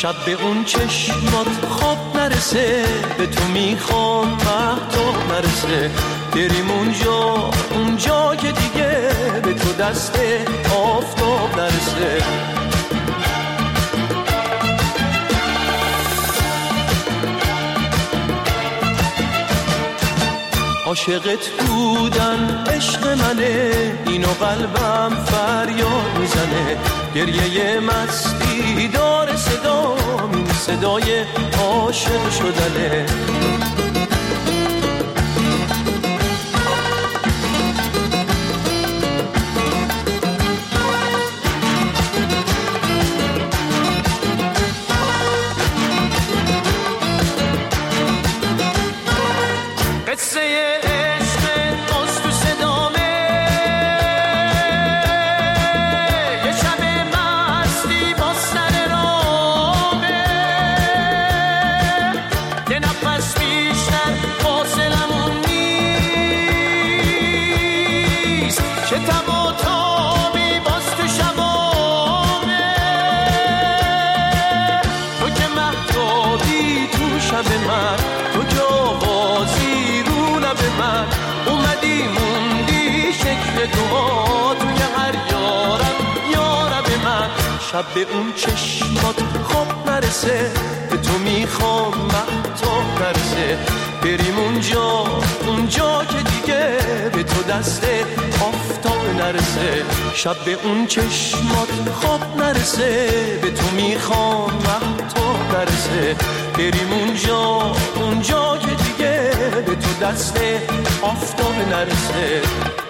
شب به اون چشمات خواب نرسه، به تو میخوام مهتاب نرسه، بریم اونجا که دیگه به تو دست آفتاب نرسه. عاشقت بودن عشق منه، اینو قلبم فریاد میزنه، گریه مستی داره صدام، این صدای عاشق شدنه. شب به اون چشمات خواب نرسه، به تو میخوام مهتاب نرسه، بریم اونجا که دیگه به تو دست آفتاب نرسه. شب به اون چشمات خواب نرسه، به تو میخوام مهتاب نرسه، بریم اونجا که دیگه به تو دست آفتاب نرسه.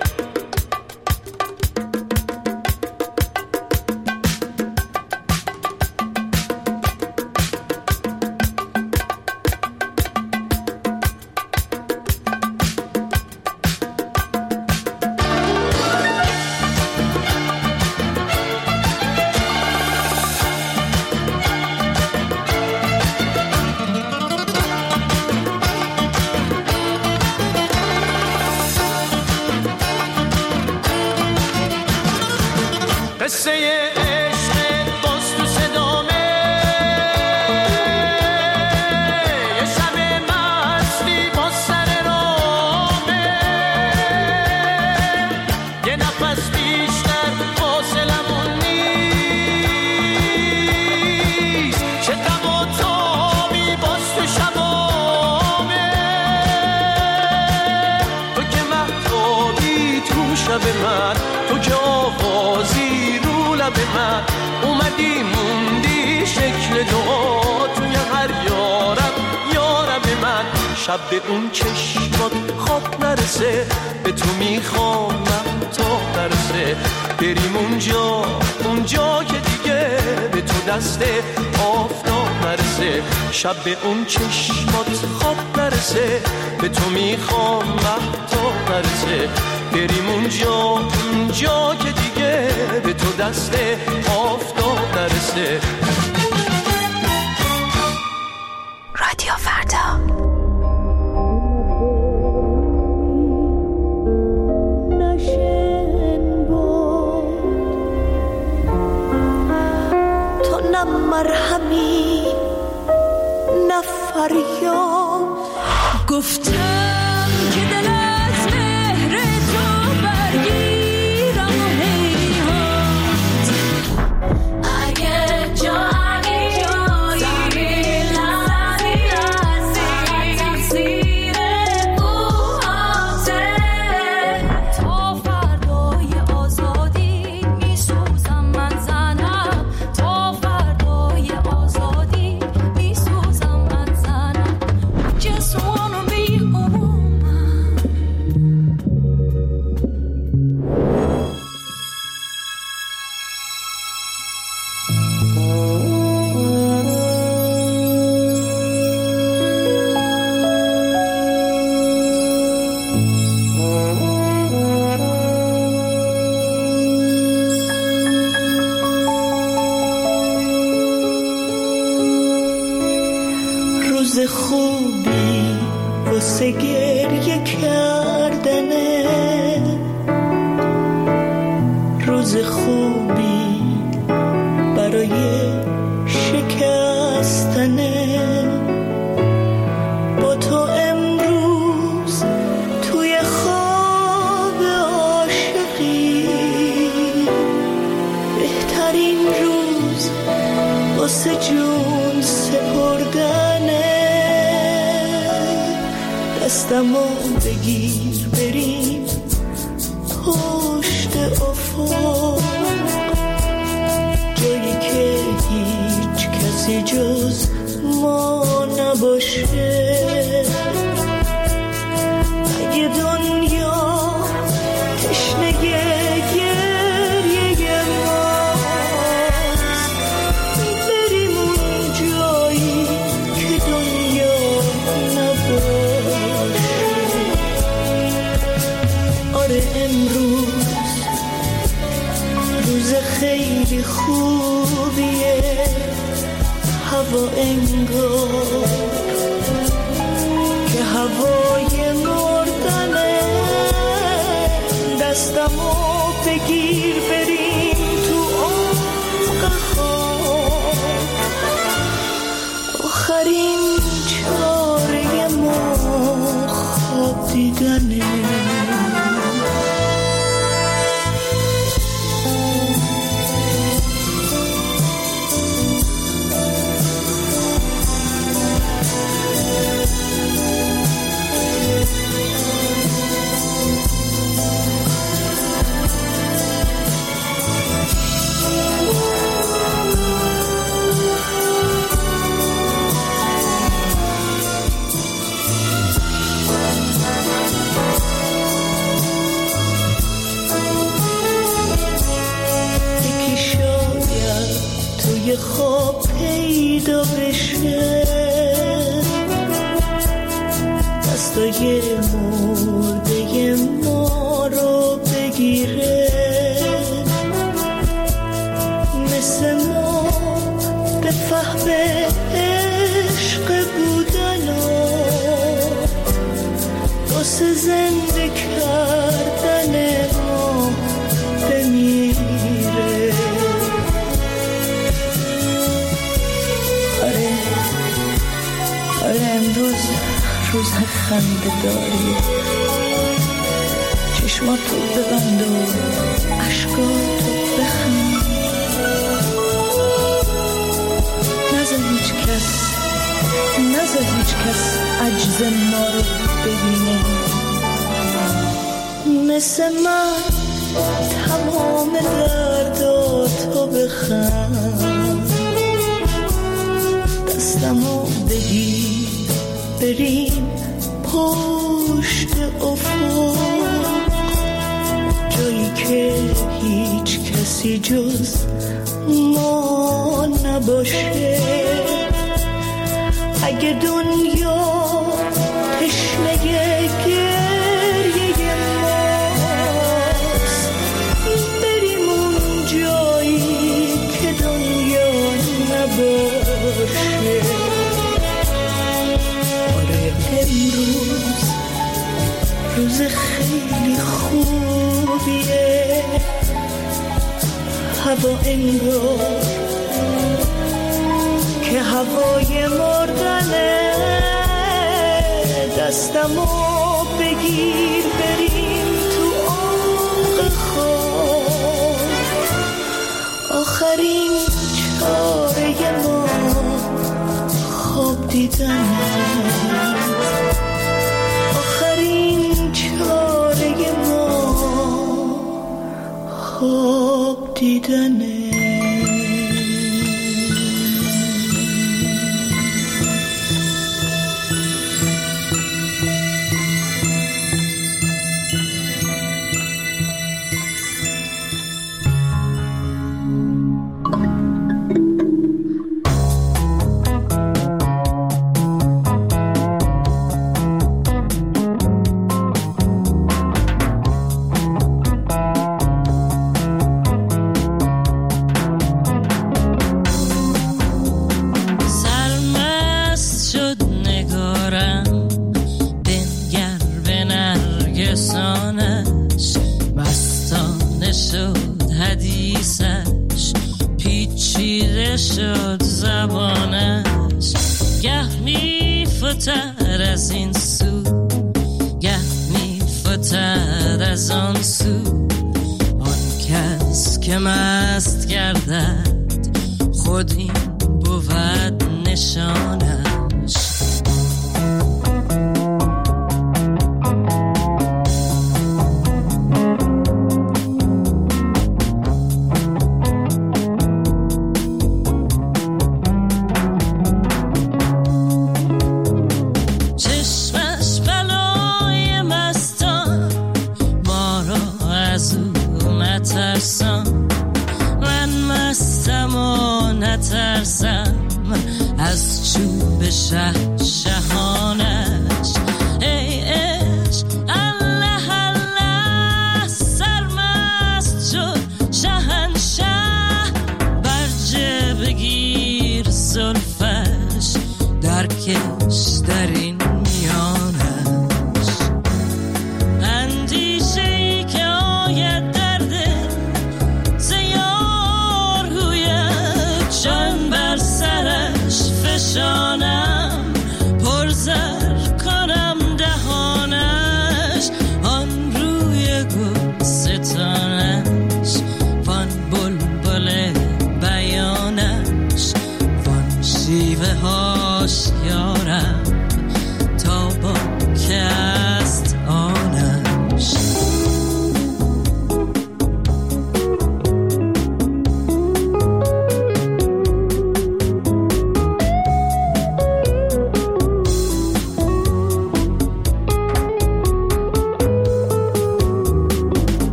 تو که آوازی رو لب من، اومدی موندی شکل دعا توی هر یارب من. شب به اون چشمات خواب نرسه، به تو میخوام مهتاب نرسه، بریم اونجا که دیگه به تو دست آفتاب نرسه. شب به اون چشمات خواب نرسه، به تو میخوام مهتاب نرسه، بریم اونجا که دیگه به تو دست آفتاب نرسه. رادیو فردا. تو نه مرهمی نه فریاد، گفتم که دل از مهر تو برگیرم و هیهات. اگه جایی تفسیر بوهاته، تا فردای آزادی میسوزم من زنم، تا فردای آزادی میسوزم من زنم. Just wanna be a woman. روز خوبی واسه گریه کردنه، روز خوبی برای شکر دستمو بگیر بریم پشت افق، جایی که هیچ کسی جز ما نباشه. اگه دنیا تشنه گریه ماست، بریم اون جایی که دنیا نباشه. آره امروز روز خیلی خوبیه، هوا انگار که هوای مردنه. دستمو بگیر بریم تو عمق خواب، آخرین چاره ما خواب دیدنه. خواب پیدا بشه، دستای مرده ما رو بگیره، مثل ما به فهم عشق بودن و واسه زنده کردن ما بمیره. آره امروز روز خنده داری، چشماتو ببند و عشقاتو بخند، نذار هیچ کس عجز ما رو ببینه. مثل من تمام درداتو بخند، دستمو بگیر بریم پشت افق، جایی که هیچ کسی جز ما نباشه. اگه دنیا تشنه گریه ماست، بریم اون جایی که دنیا نباشه. امروز روز خیلی خوبیه، هوا انگار که هوای مردنه. دستمو بگیر بریم تو عمق خواب، آخرین چاره ما خواب دیدنه. خواب دیدنه. شد زبانش، گه میفتد از این سو، گه میفتد از آن سو. آن کس که مست گردد خود این بود نشانش.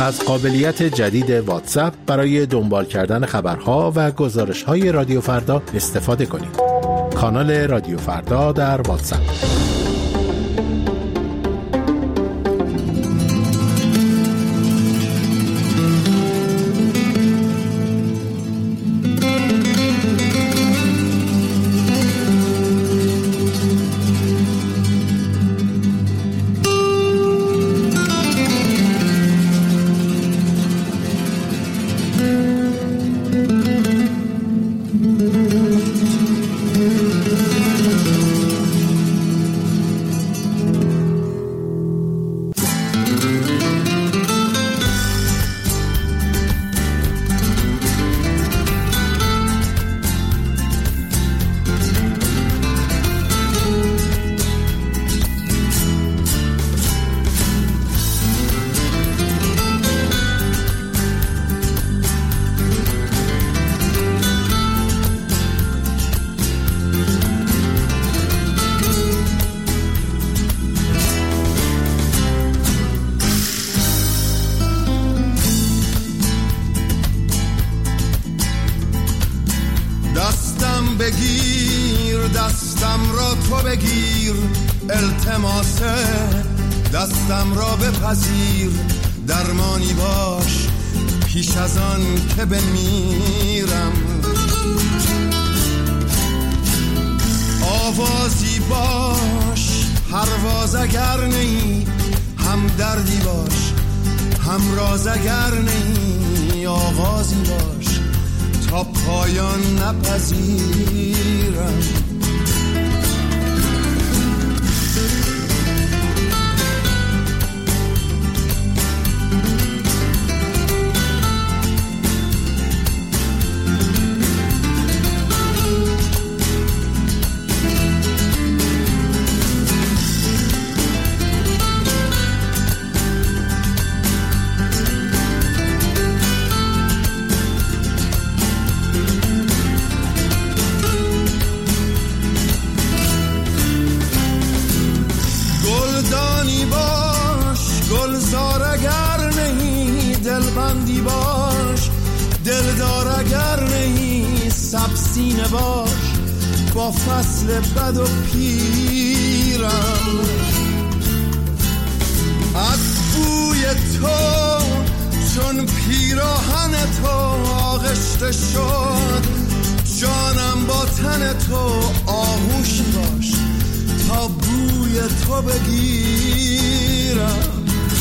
از قابلیت جدید واتساپ برای دنبال کردن خبرها و گزارش‌های رادیو فردا استفاده کنید. کانال رادیو فردا در واتساپ. دستم را تو بگیر، التماسه دستم را بپذیر، درمانی باش پیش از آن که بمیرم، آوازی باش پرواز اگر نی، هم دردی باش هم راز اگر نی، آغازی باش تا پایان نپذیرم. دلبندی باش دلدار اگر نهی، سبسینه باش با فصل بد و پیرم، از بوی تو چون پیراهن تو آغشته شد، جانم با تن تو آغوشی باش تا بوی تو بگیرم.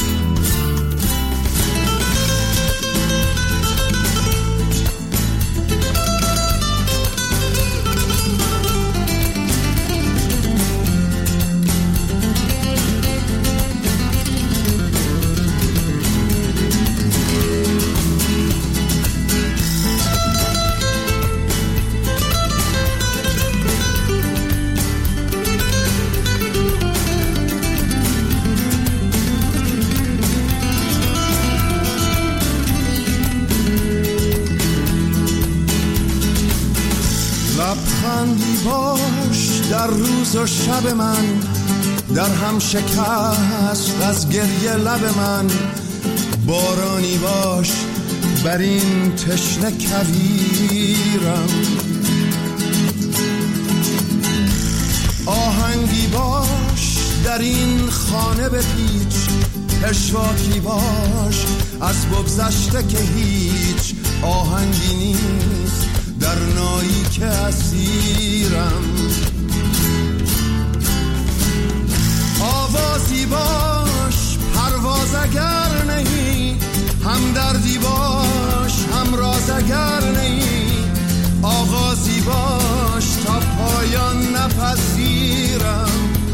لبخندی باش در روز و شب من، در هم شکست از گریه لب من، بارانی باش بر این تشنه کویرم، آهنگی باش در این خانه بپیچ، پشواکی باش از بگذشته که هیچ آهنگی نیست در نایی که اسیرم، آوازی باش پرواز اگر نهی، هم دردی باش هم راز اگر نهی، آغازی باش تا پایان نپذیرم،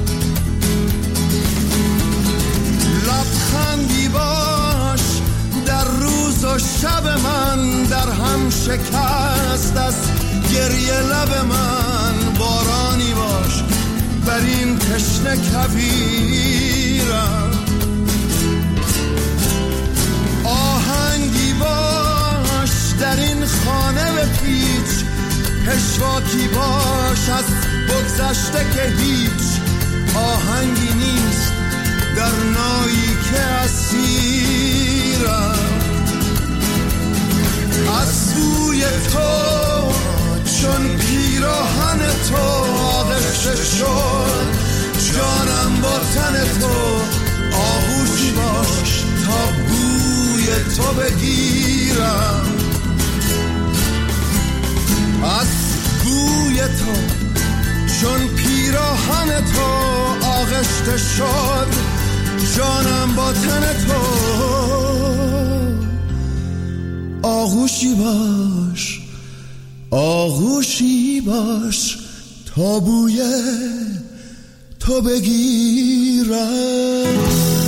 لبخندی باش در روز و شب من، در هم شکست از گریه لب من، بارانی باش بر این تشنه کویرم، آهنگی باش در این خانه بپیچ، پشواکی باش از بگذشته که هیچ آهنگی نیست در نایی که اسیرم. از بوی تو چون پیراهن تو آغشته شد جانم با تن تو آغوشی باش تا بوی تو بگیرم از بوی تو چون پیراهن تو آغشته شد جانم با تن تو آغوشی باش آغوشی باش تا بوی تو بگیرم.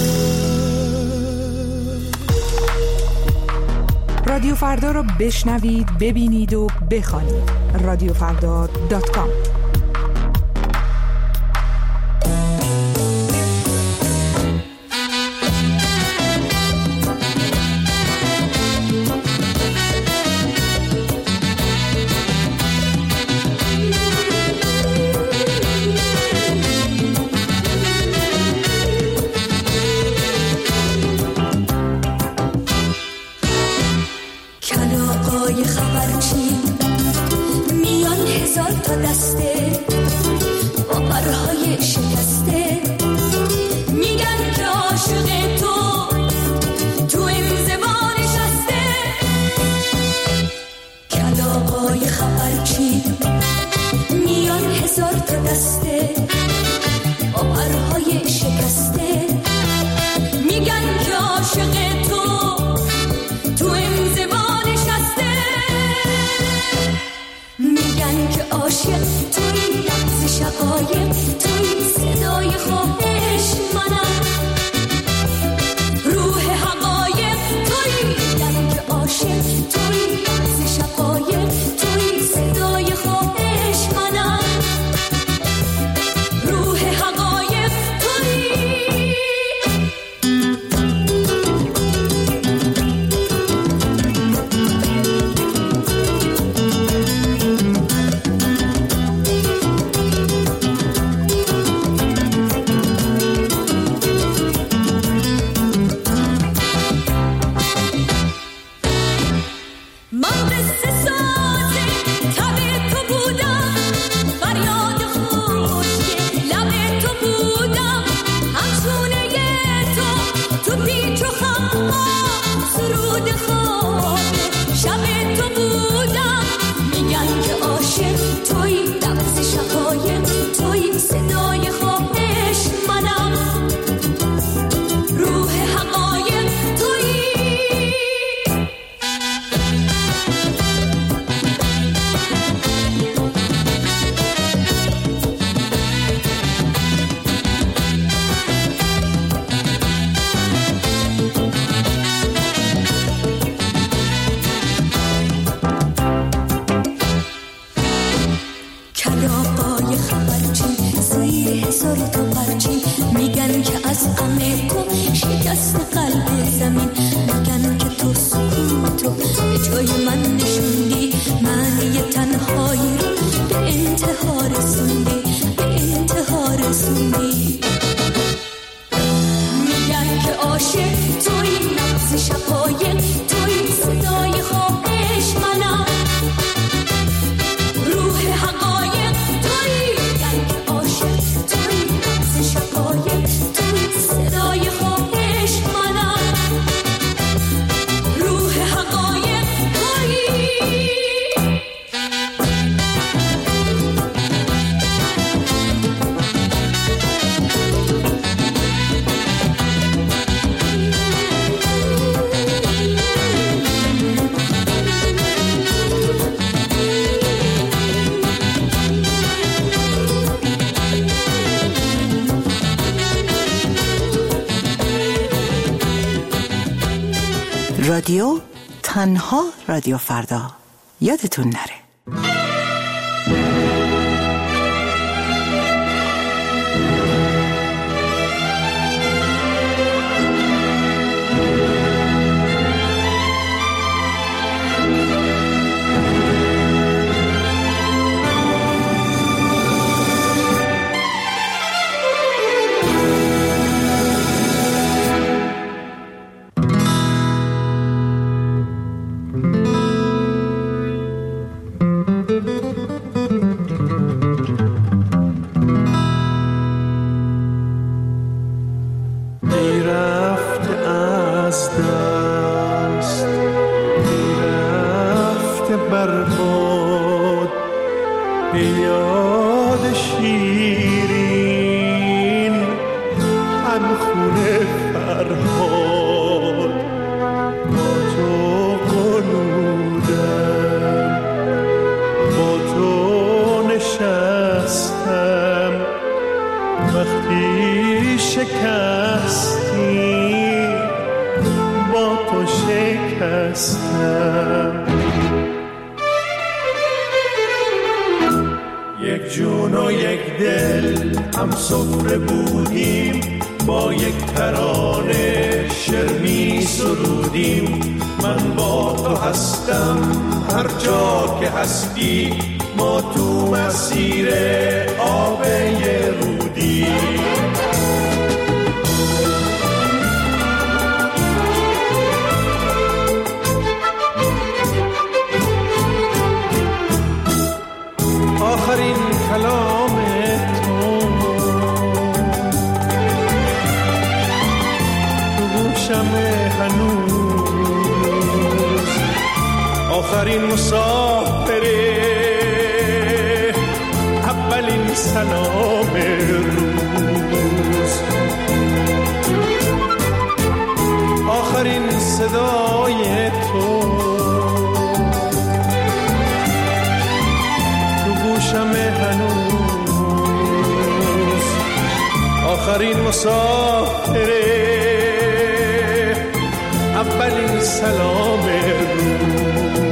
رادیو فردا رو بشنوید، ببینید و بخوانید. رادیوفردا.com. رادیو تنها رادیو فردا، یادتون نره. یاد شیرین هم خونه فرهاد با تو قلودم، با تو نشستم وقتی شکستی، با تو شکستم. یک جون و یک دل هم سفره بودیم، با یک ترانه شعر می سرودیم. من با تو هستم هر جا که هستی، ما تو مسیر آب رودی. آخرین کلام تو گوشم هنوز، آخرین مسافره، اولین سلام روز، آخرین صدای تو گوشم هنوز، آخرین مسافره، اولین سلام روز.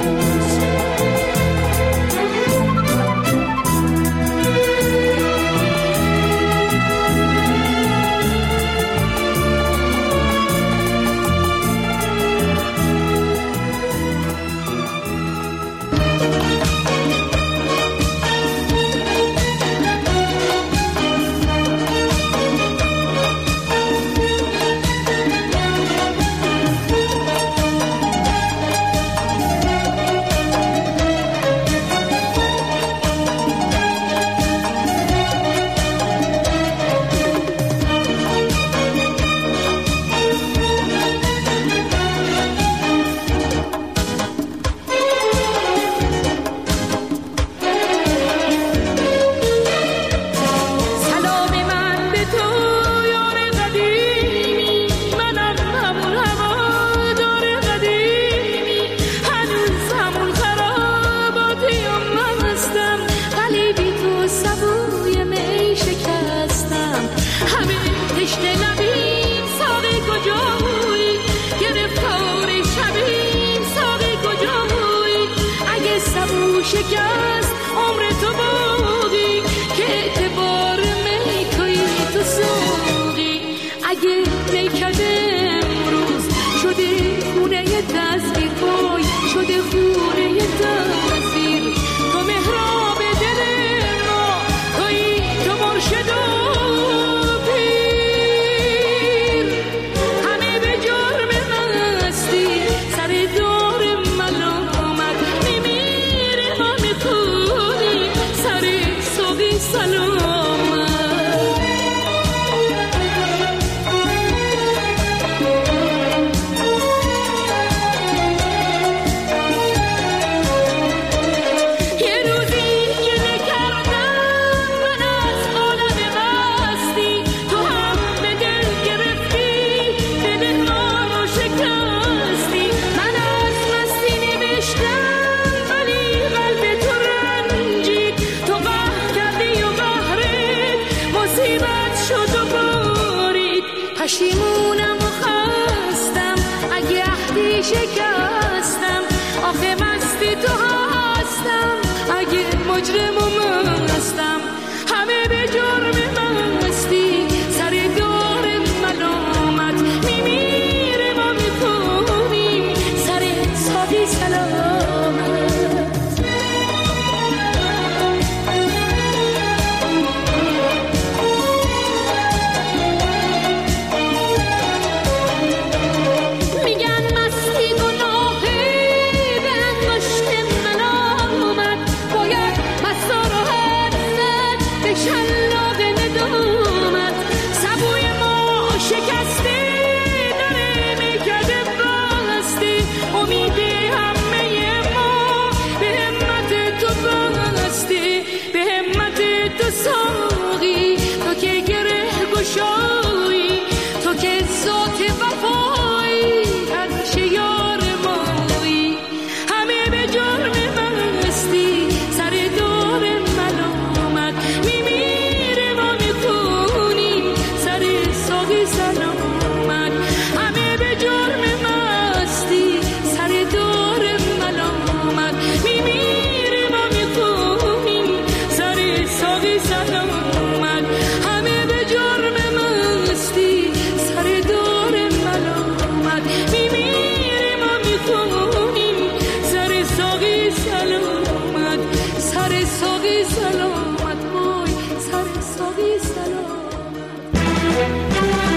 پشیمونم و خستم اگه عهدی شکستم، آخه مستی تو هستم اگه مجرم و مستم، همه به جرم مستی سر دار ملامت میمیره ما میکنیم سر سادی سلامت. مست بی سلامت.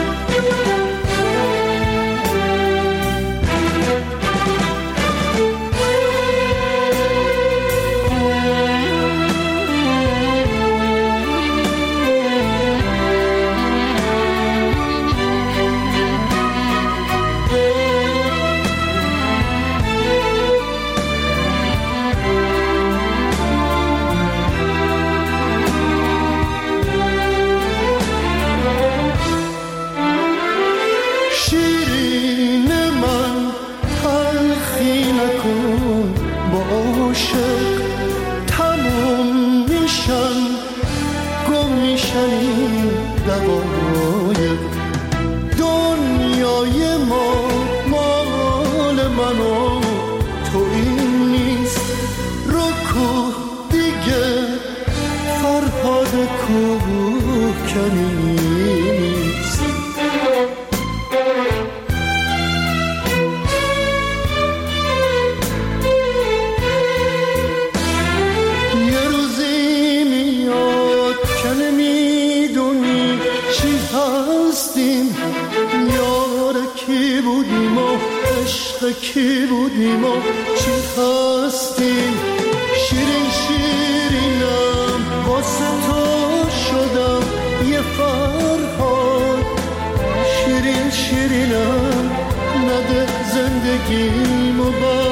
کی بودیم و چی هستیم، شیرین شیرینم واسه تو شدم یه فرهاد، شیرین شیرینم نده زندگیمو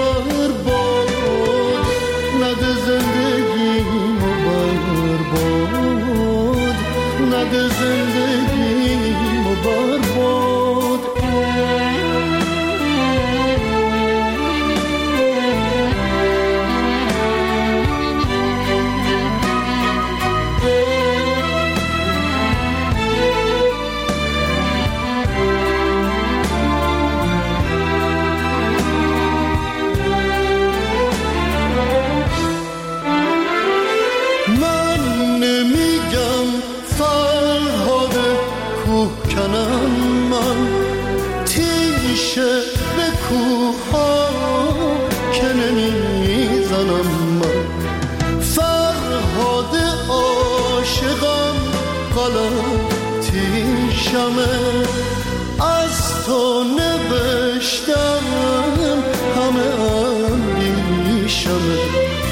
برباد، نده زندگیمو برباد، نده زندگیمو برباد. از تو نوشتم همه اندیشمه،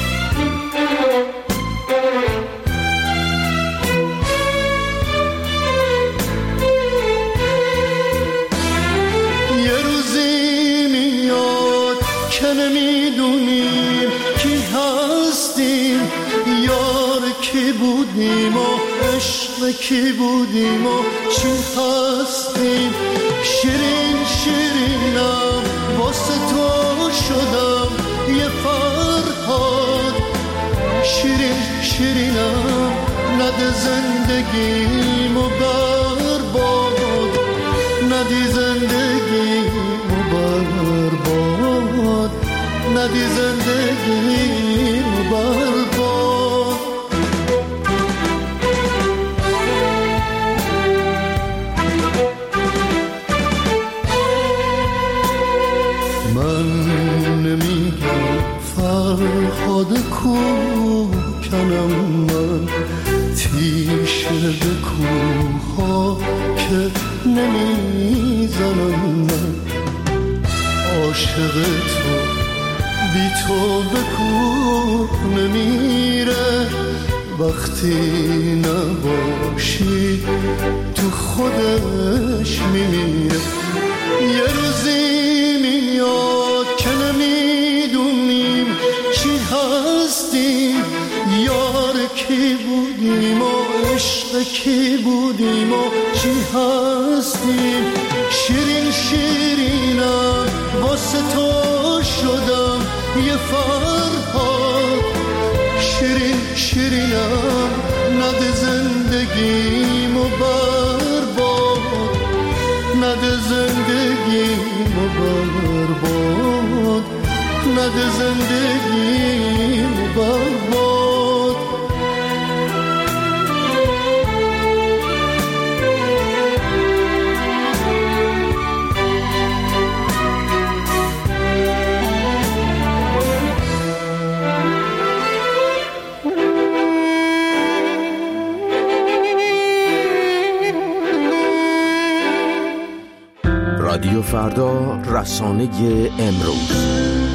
یه روزی میاد که نمیدونیم کی هستیم، یار کی بودیم و عشق کی بودیم و چی هستیم، شیرین شیرینم واسه تو شدم یه فرهاد، شیرین شیرینم نده زندگیمو برباد، ندی زندگیمو برباد، ندی زندگیمو برباد. فرهاد کوکنم من، تیشه به کوها که نمیزنم من، عاشق تو بی تو به کوه نمیره، وقتی نباشی تو خودش میمیره، یه روزی میاد که نمیدونیم چی هستیم، یار کی بودیم و عشق کی بودیم و چی هستیم، شیرین شیرینم واسه تو شدم یه فرهاد، شیرین شیرینم نده زندگیمو برباد، نده زندگیمو برباد، نده زندگیمو برباد. رادیو فردا، رسانه امروز.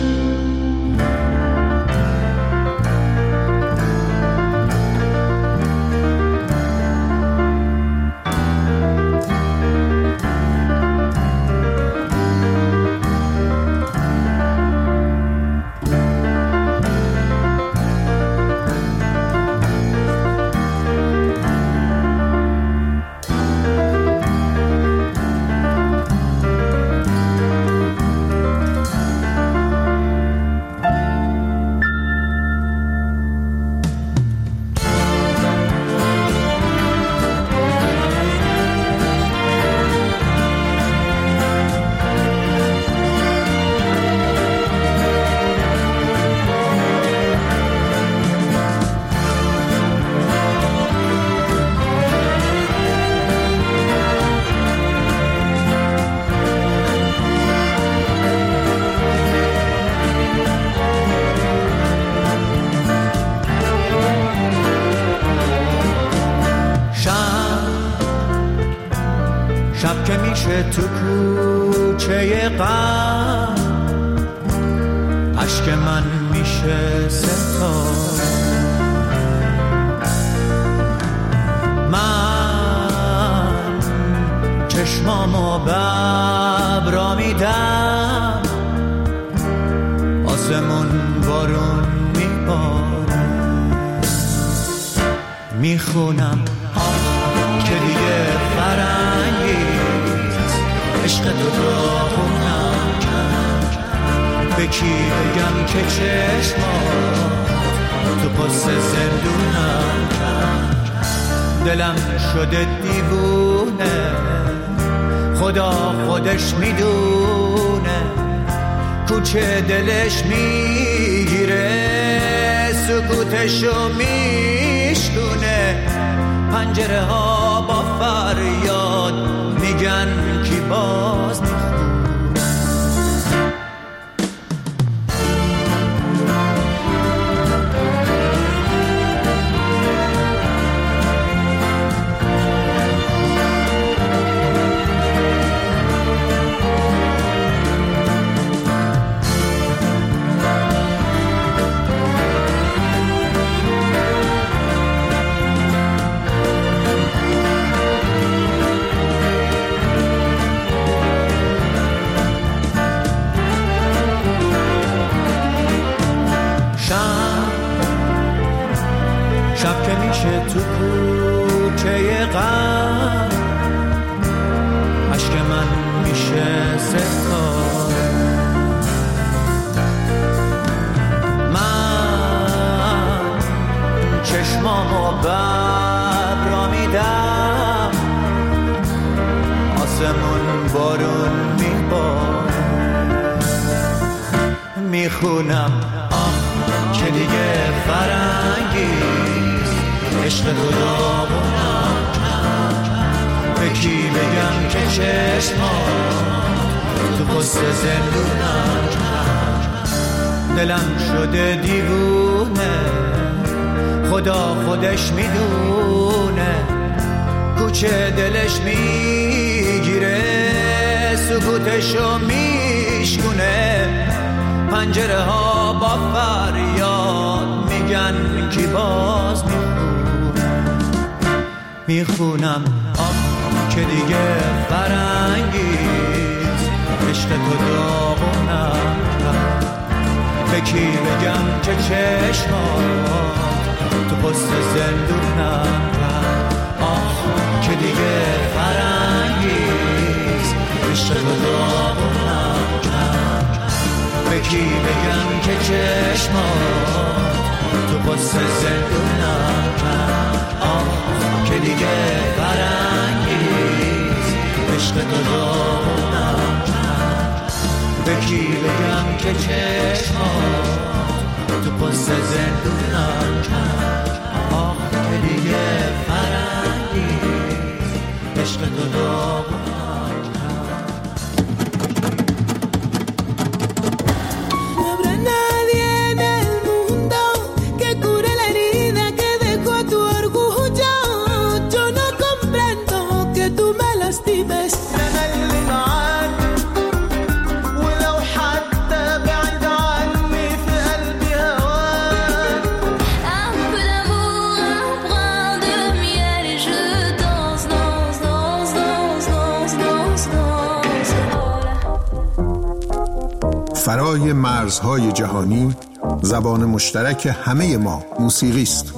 شب که میشه تو کوچه غم، اشک من میشه ستاره. من چشمامو به ابرا میدم، آسمون بارون میباره. میخونم که دیگه فرنگیست، عشق تو داغونم کرد. به کی بگم که چشمات تو پس زندونم کرد. دلم شده دیوونه، خدا خودش میدونه. کوچه دلش میگیره، سکوتشو میشکونه. پنجره ها با فریاد میگن کی باز میخونه. شب که میشه تو کوچه غم، اشک من میشه ستاره. من چشمامو به ابرا میدم، آسمون بارون میباره. میخونم که دیگه فرنگیست، عشق تو داغونم کرد. به کی بگم که چشمات تو پست زندونم کرد. دلم شده دیوونه، خدا خودش میدونه. کوچه دلش میگیره، سکوتشو میشکونه. پنجره ها با فریاد میگن کی باز میخونم که دیگه فرنگیست، عشق تو داغونم کرد. به کی بگم که چشمات تو پست زندونم کرد. که دیگه فرنگیست، عشق تو داغونم کرد. به کی بگم که چشمات تو پست زندونم کرد. که دیگه فرنگیست، عشق تو داغونم کرد. به کی بگم که چشمات تو پست زندونم کرد. که دیگه فرنگیست، عشق تو داغونم کرد. Yo no comprendo que tú me lastimes. أنا اللي معاك فرای مرزهای جهانی زبان مشترک همه ما موسیقی است.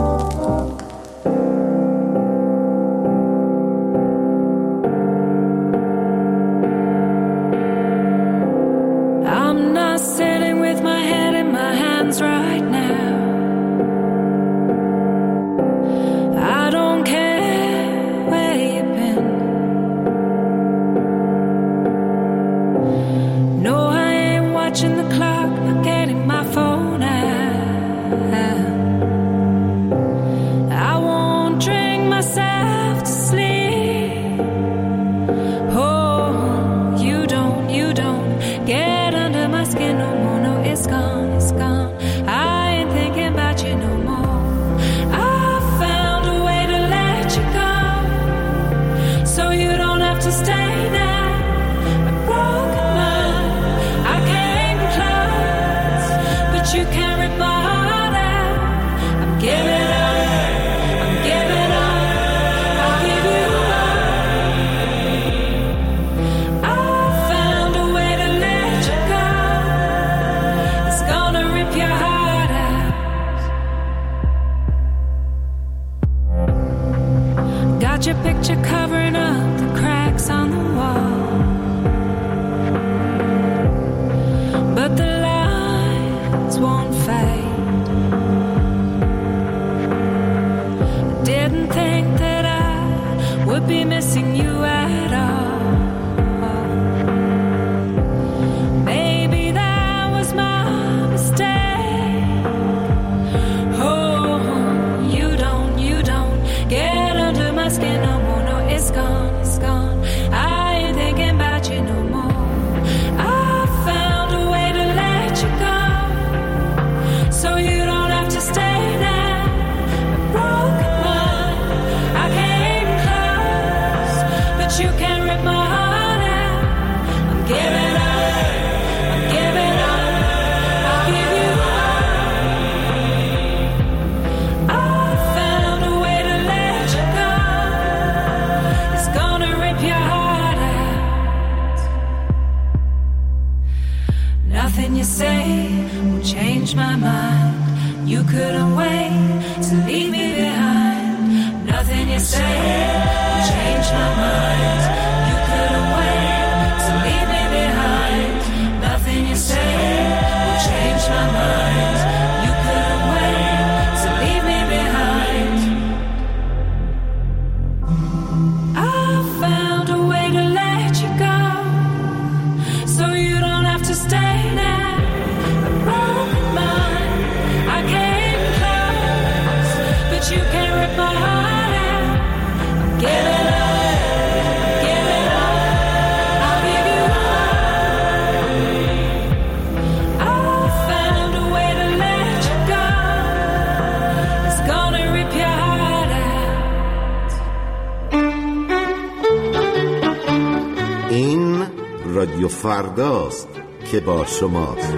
رادیو فرداست که با شماست.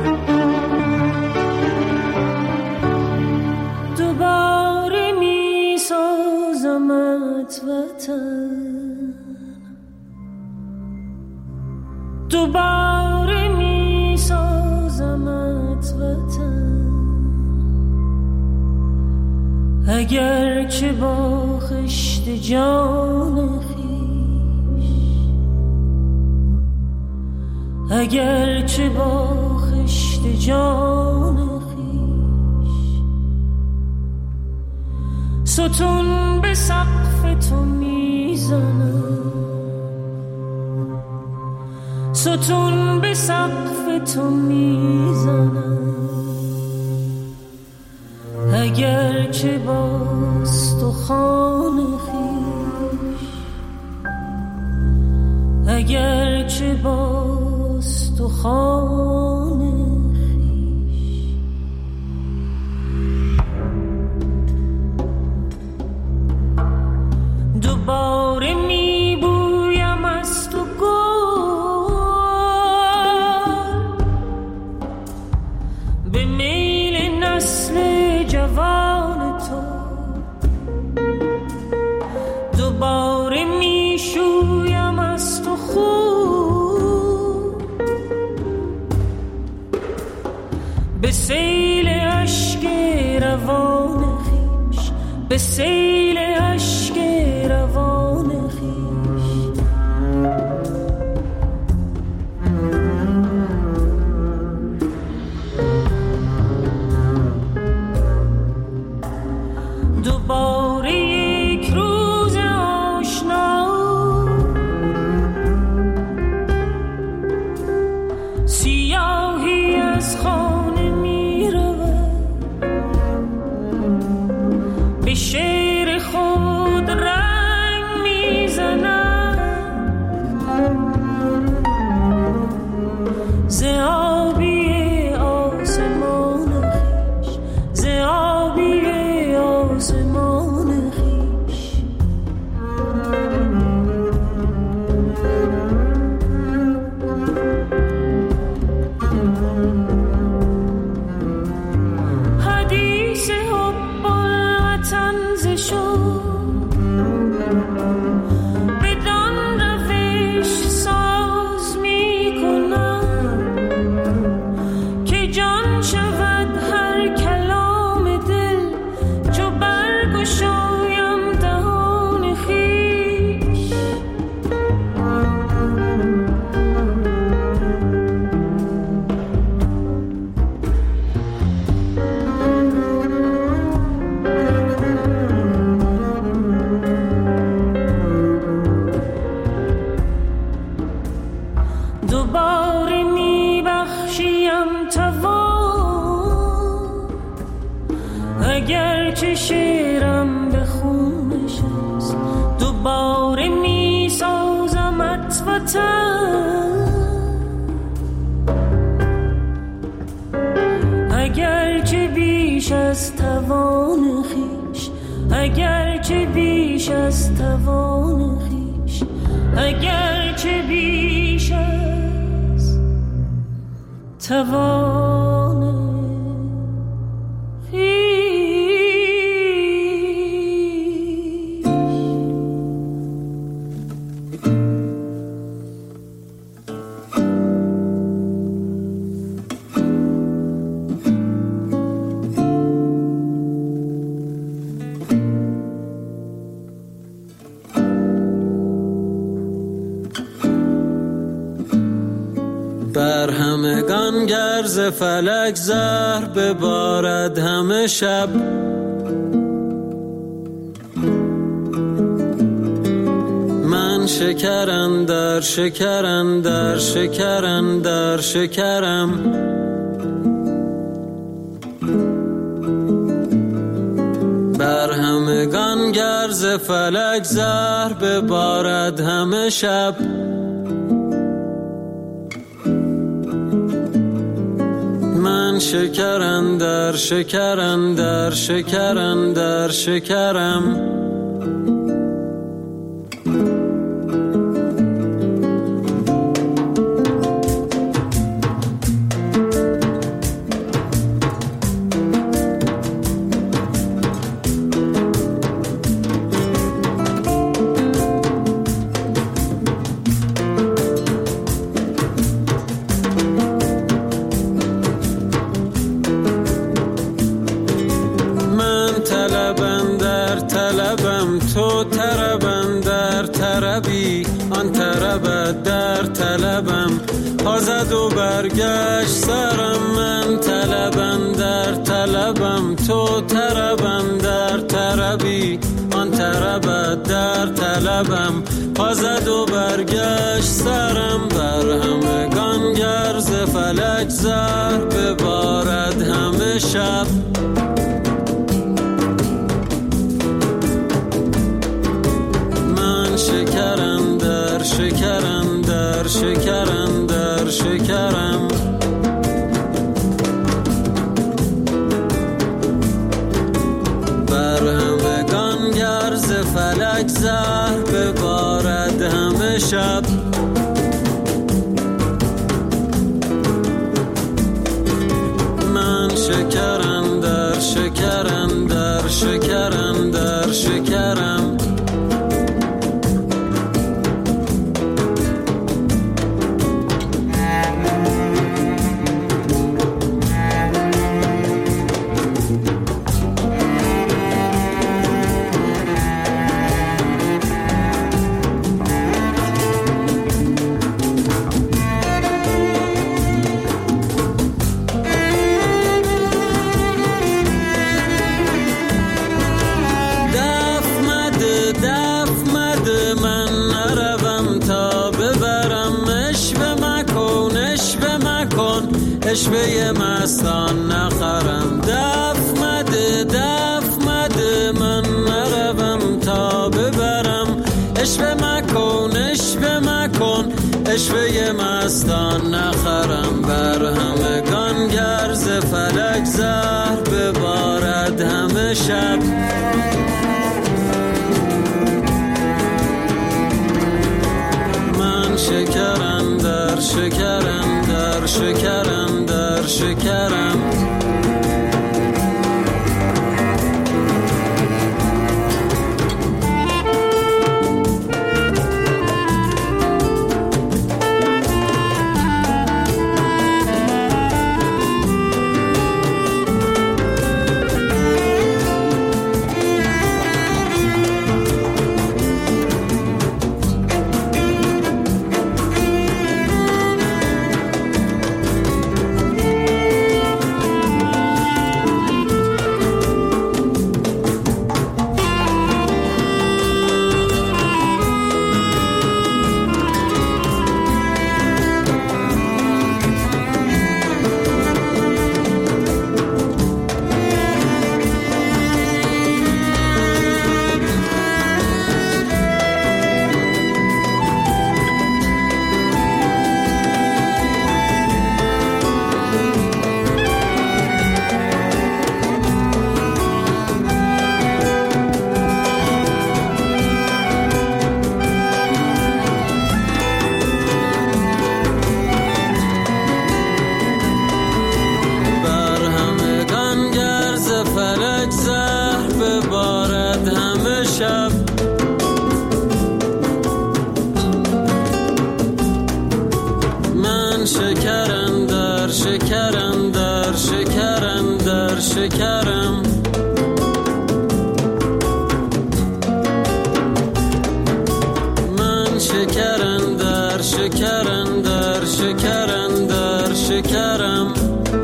دوباره می سازمت وطن، دوباره می سازمت وطن، اگر که با خشت جان اگر چه با خشت جان خویش ستون به سقف تو میزنم، ستون به سقف تو میزنم، اگر چه با استخوان خویش اگر چه با تو خانه خیش دوباره میبویم از تو گل به میل نسل جوان تو، دوباره میشویم از تو خون سیل اشک روان خویش، به سیل اشک روان خویش. دوباره یک روز آشنا، سیاهی از خانه می رود، به شعر خود رنگ می زند، ز آبی آسمان خویش، ز آبی آسمان خویش. حدیث حب الوطن ز شد، بدان روش ساز می کنم که جان شود هر کلام دل، چو برگشایم دهان خویش. دوباره می بخشیم توان، اگرچه شعرم به خونش است. دوباره می سازمت وطن، اگرچه بیش از توان خویش، اگرچه بیش از توان خویش، اگرچه بیش از توان خویش. بر همگان گرز فلک زهر ببارد همه شب، من شکرم در شکرم در شکرم در شکرم. بر همگان گرز فلک زهر ببارد همه شب، من شکرم در شکرم در شکرم در شکرم. تو طربم در طربی، آن طربت در طلبم، آزد و برگشت سرم. من طلبم در طلبم، تو طربم در طربی، آن طربت در طلبم، آزد و برگشت سرم. بر همگان گرز فلک زهر ببارد همه شب، شکرم در شکرم در شکرم در شکرم. بر همگان گرز فلک زهر ببارد همه شب، من شکرم در شکرم در شکرم در شکرم. اشوه مستان نخرم. دف مده من نروم تا ببرم. اشوه مکن اشوه مستان نخرم. بر همگان گرز فلک زهر ببارد همه شب. من شکرم در شکرم در شکرم در شکرم. شکرم من شکرم در شکرم در شکرم در شکرم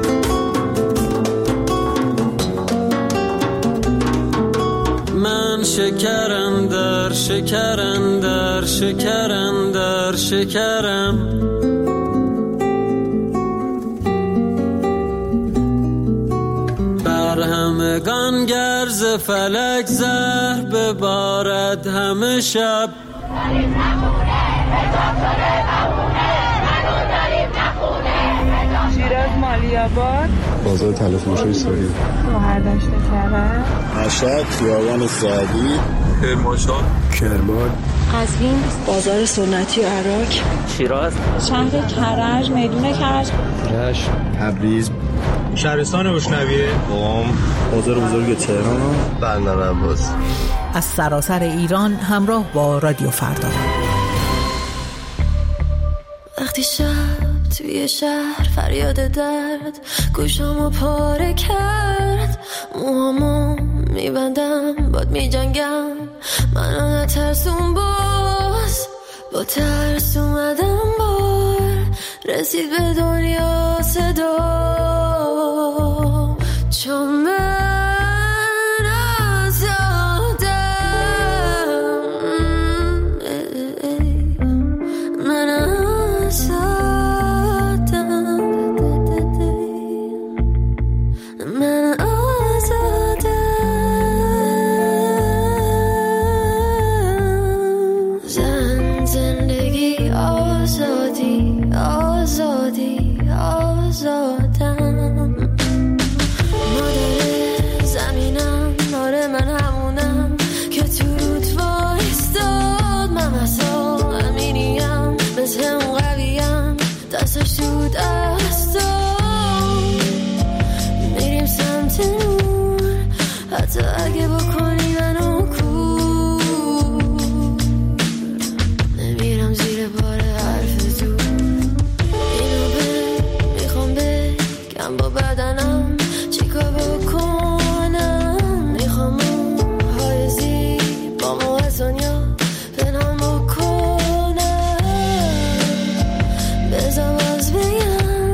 من شکرم در شکرم در شکرم در شکرم همگان گرز فلک زهر ببارد همه شب شیراز مالی‌آباد بازار تلفروش سوری مهردشت کرد مشهد خیابان سعدی کرمانشاه کرمان قزوین بازار سنتی عراق شیراز شهر کرج میدون کرج رشت تبریز شهرستان اشنویه قم بازار بزرگ تهران بندر عباس از سراسر ایران همراه با رادیو فردا. وقتی شب توی شهر فریاد درد گوشامو پاره کرد موهامو میبندم باد میجنگم منو نترسون باز با ترس اومدم بار رسید به دنیا صدا چون من آزادم من آزادم من آزادم زندگی آزادی آزادی آزادم مادر زمینم آره من همونم که تو رود وایستاد من مثلا امینیم مثل اون قویم دستش تو دستم میریم سمت نور حتی اگه بکنی منو کور نمیرم زیر بار حرف تو اینو میخوام بگم با بدنم چیکار بکنم میخوام های زیبا از دنیا پنهان بکنم بذار باز بگم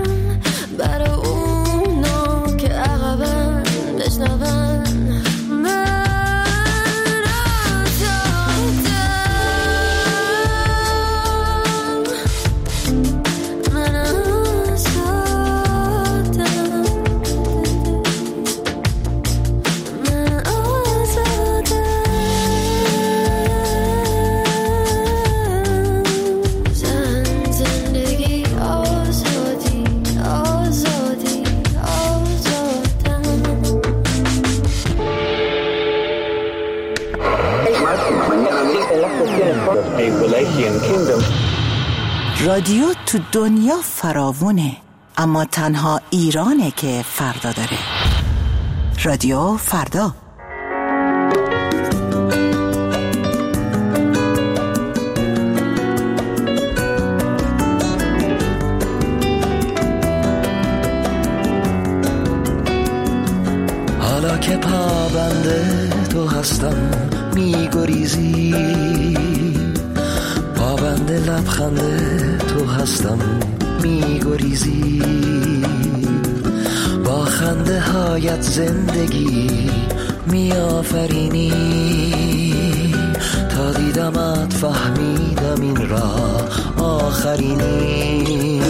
برای اونا که عقبن بشنون من Appalachian Kingdom. رادیو تو دنیا فراوونه، اما تنها ایرانه که فردا داره. رادیو فردا. حالا که پابنده تو هستم میگریزی، پابنده لبخنده تو هستم میگریزی، با خنده هایت زندگی میآفرینی، تا دیدمت فهمیدم این راه آخرینی.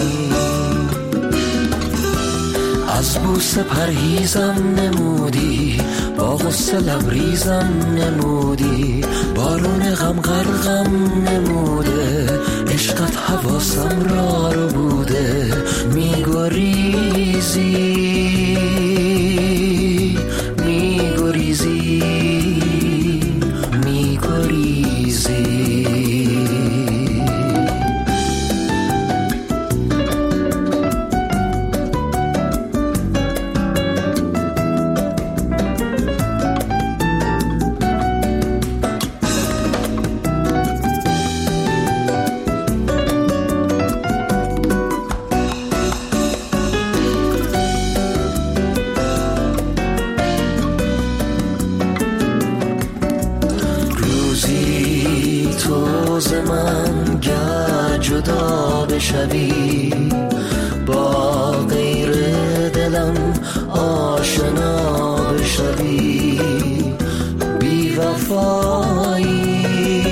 از بوسه پرهیزم نمودی، با غصه لبریزم نمودی، بارون غم غرقم نموده، عشقت حواسم را رو بوده، میگریزی میگریزی میگریزی. بشوی با غیر دلم آشنا بشوی، بی وفایی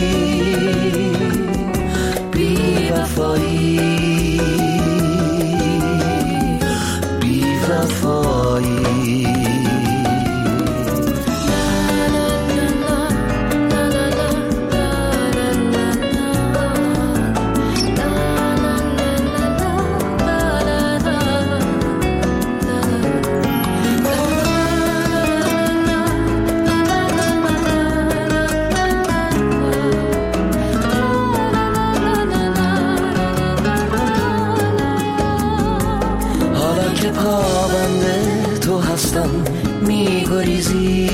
بی وفایی بی وفایی. میگریزی،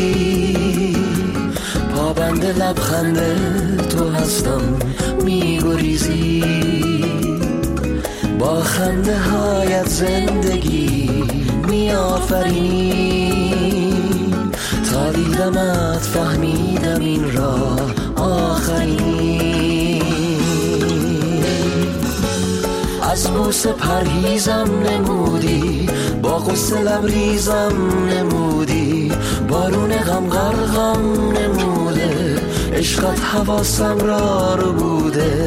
پابنده لبخنده تو هستم میگریزی، با خنده هایت زندگی میآفرینی، تا دیدمت فهمیدم این راه آخرینی. از بوسه پرهیزم نمودی، با غصه لبریزم نمودی، بارون غم غرقم نموده، عشقت حواسم را رو بوده،